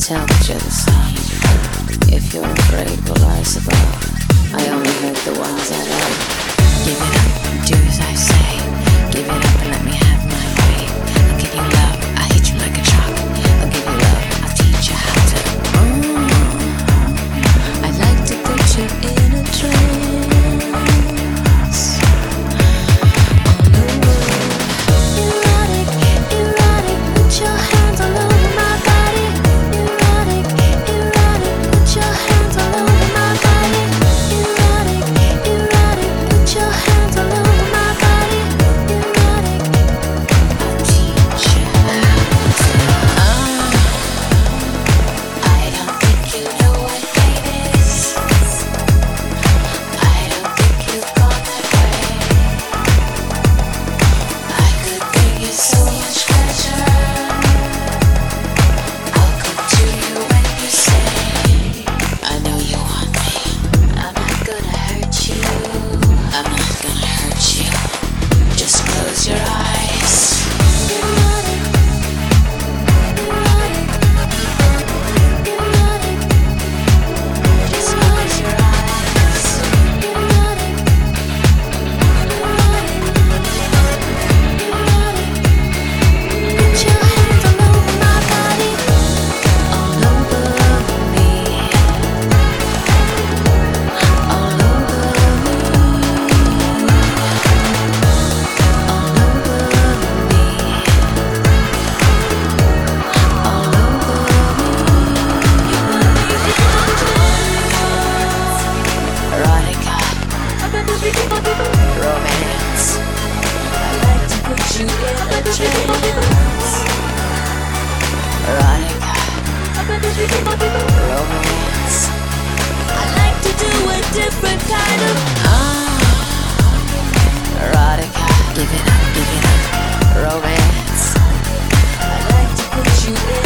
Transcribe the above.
tell that you're the same. If you're afraid, will rise above. I only hurt the ones I love. Give it up, do as I say. Give it up and let me have my way. I'll give you love, I'll hit you like a truck. I'll give you love, I'll teach you how to. I'd like to put you in a trance. Romance. I like to put you in a trance. Erotica. Romance. I like to do a different kind of erotica. Give it up, give it up. Romance. I like to put you in